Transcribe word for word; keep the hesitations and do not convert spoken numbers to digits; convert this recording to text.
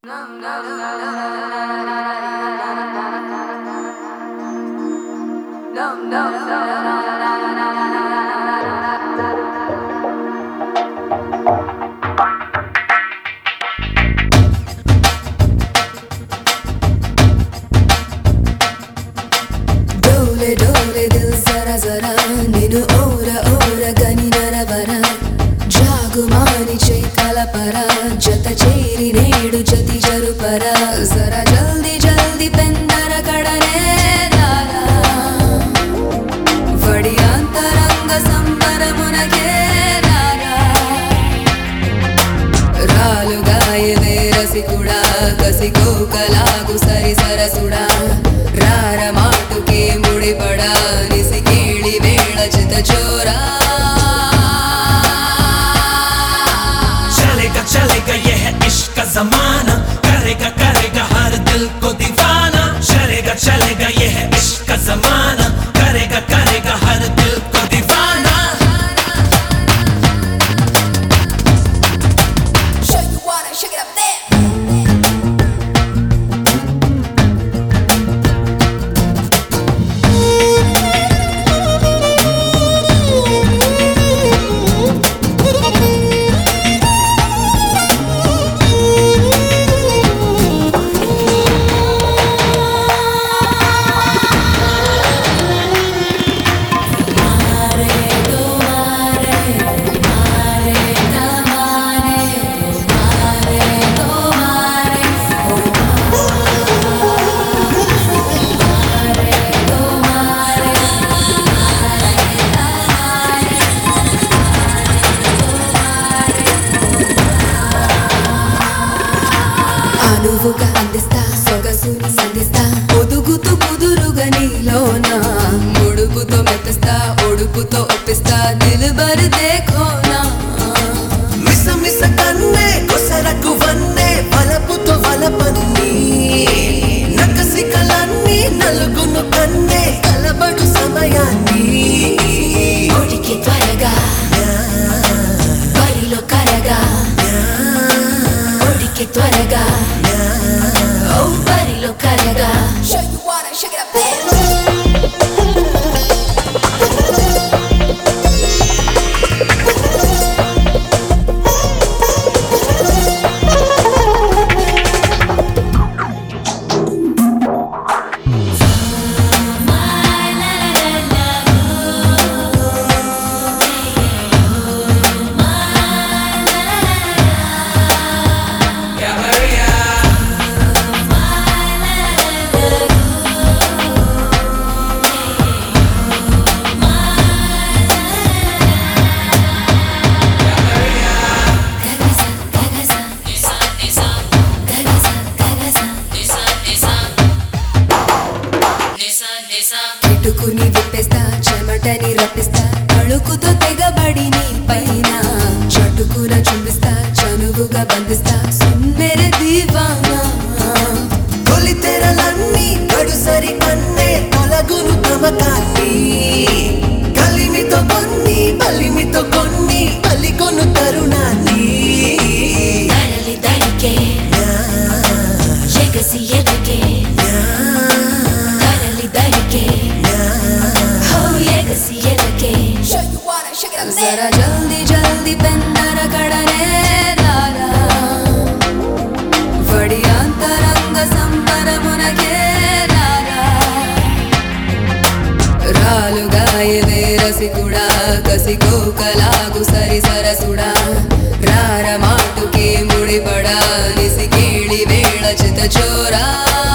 डोले डोले दिल जरा जरा निनु ओरा ओरा गनी नरवरा जागुमानी चै कलपरा जत चेरी नेडु जति जरुपरा जरा जल्दी जल्दी पेन्नर कड़ने दारा वडी अंतरंग संबरमुनगे दारा रालुगायिदे रसिकुडा कसिको कलागु सरि सरसुडा रार माटुके मुडिपडा निसि केळि वेळ चित चोरा चलेगा चलेगा ये है इश्क का जमाना करेगा करेगा हर दिल को दीवाना चलेगा चलेगा ये है इश्क का जमाना करेगा करेगा हर दिल को दीवाना Show you wanna shake it up there అనువుగా అందిస్తా సొగసుని సంధిస్తా ఒదుగుతూ కుదురుగా నీలోనా ముడుపుతో మెప్పిస్తా ఒడుపుతో ఒప్పిస్తా దిల్బర్ దేఖోనా మిస మిస కన్నే కొసరకు వన్నే వలపుతో వలపన్ని నకసి కలన్ని నలుగును కన్నే కలబడు సమయాన్ని ఒడికి త్వరగా బరిలో కరగా ఒడికి త్వరగా ఓ బరిలో కరగా Show you wanna shake it up there కిటుకుని విప్పేస్తా చెమటని రప్పిస్తా అణుకుతో తెగబడి నీ పైన చటుకున చుంబిస్తా చనువుగా బంధిస్తా సుమ్మెర దీవానా తొలి తెరలన్నీ గడుసరి కన్నే తొలగును తమకాన్ని కలిమితో కొన్ని బలిమితో కొన్ని పలికొను తరుణాన్ని తరలి దడికే ఎగసి ఎదకే తరలి దడికే హో ఎగసి ఎదకే జరా జల్దీ జల్దీ పెన్నర కడనే దారా వడి అంతరంగ సంబరమునగే దారా రాలుగాయదే రసికుడా కసికో కలాగు సరి సరసుడా రార మాటుకే ముడిపడా నిసి కేళి వేళ చిత చోరా